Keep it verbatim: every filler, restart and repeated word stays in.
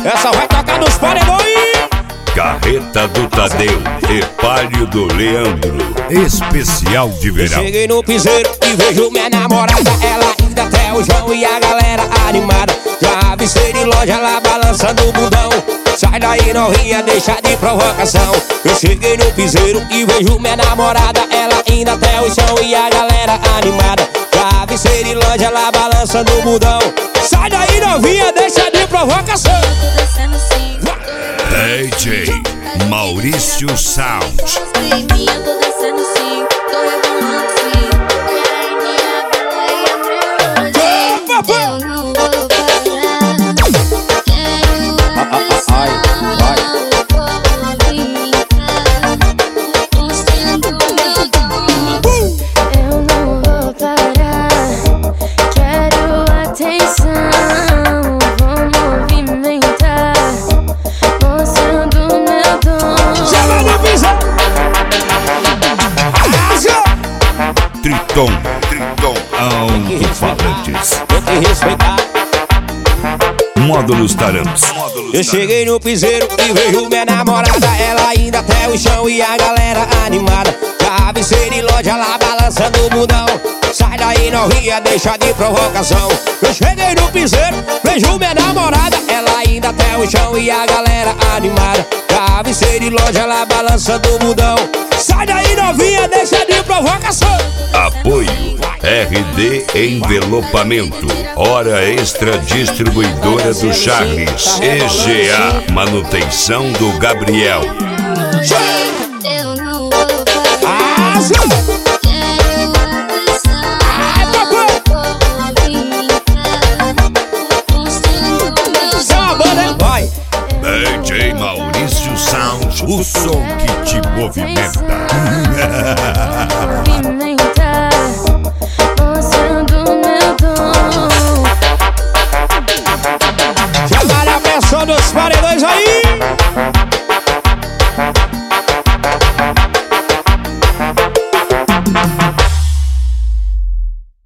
Essa vai tocar nos paredões. Carreta do Tadeu e Palio do Leandro, especial de verão. Eu cheguei no piseiro e vejo minha namorada, ela ainda até o João e a galera animada. Já avistei de loja lá balançando o bundão. Sai daí novinha, deixa de provocação. Eu cheguei no piseiro e vejo minha namorada, ela ainda até o chão e a galera animada. Já avistei de loja lá balançando o bundão. Sai daí novinha, deixa de provocação. D J Maurício Sound. Triton, Triton, alto-falantes. Tem que respeitar. Módulos Taramps. Eu cheguei no piseiro e vejo minha namorada, ela ainda até o chão e a galera animada. Já avistei de loja lá balançando o bundão. Sai daí novinha, deixa de provocação. Eu cheguei no piseiro, vejo minha namorada, ela ainda até o chão e a galera animada. Já avistei de loja lá balançando o bundão. Sai daí novinha, deixa de provocação. Apoio R D Envelopamento, Hora Extra Distribuidora do Charles, E G A Manutenção do Gabriel. D J Maurício Sound, o som que te movimenta.